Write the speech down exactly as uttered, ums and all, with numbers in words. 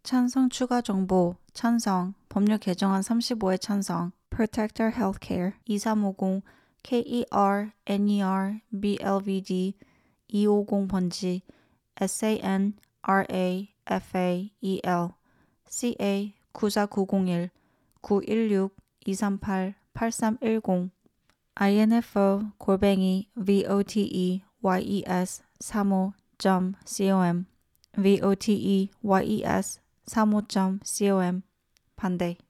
찬성 추가 정보, 찬성, 법률 개정안 삼십오에 찬성, Protector Healthcare 이삼오공 케이이알엔이알비엘비디 이오공 번지 산라파엘 ca 구사구공일 구일육 이삼팔 팔삼일공 info 골뱅이 voteYes 삼오 점 com voteYes 삼오 점 com 반대